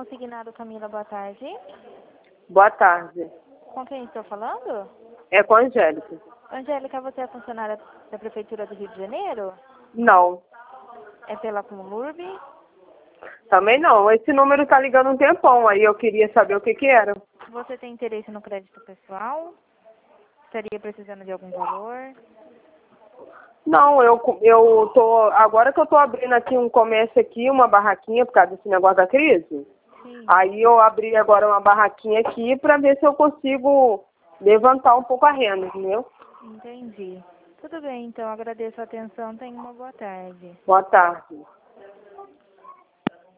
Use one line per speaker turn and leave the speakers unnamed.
Consignado Camila, boa tarde.
Boa tarde.
Com quem estou falando?
É com a Angélica.
Angélica, você é funcionária da Prefeitura do Rio de Janeiro?
Não.
É pela Comurb?
Também não. Esse número tá ligando um tempão, aí eu queria saber o que que era.
Você tem interesse no crédito pessoal? Estaria precisando de algum valor?
Não, eu tô. Agora que eu tô abrindo aqui um comércio aqui, uma barraquinha, por causa desse negócio da crise.
Sim.
Aí eu abri agora uma barraquinha aqui para ver se eu consigo levantar um pouco a renda, entendeu?
Entendi. Tudo bem, então. Agradeço a atenção. Tenha uma boa tarde.
Boa tarde.